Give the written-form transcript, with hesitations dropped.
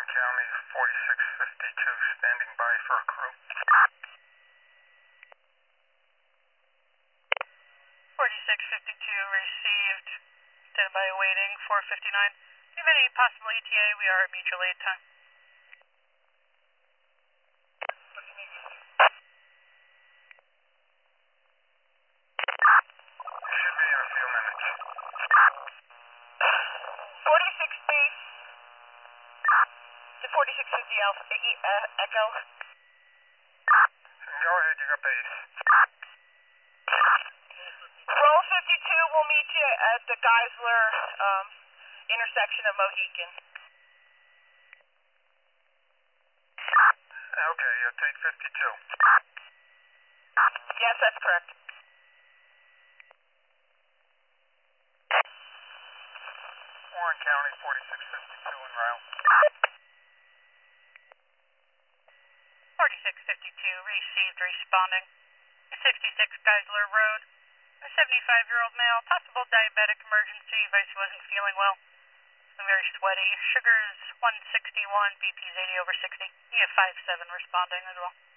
County 4652 standing by for a crew. 4652 received. Standby waiting. 459. Do you have any possible ETA? We are at mutual aid time. Should be in a few minutes. 46B to 4650 Alpha Echo. Go ahead, you got base. Roll 52 will meet you at the Geisler intersection of Mohican. Okay, take 52. Yes, that's correct. Warren County 4652 en route. 4652 received, responding. 66 Geisler Road. A 75-year-old male, possible diabetic emergency. Vice wasn't feeling well. Very sweaty. Sugar's 161, BP's 80/60. EF57 responding as well.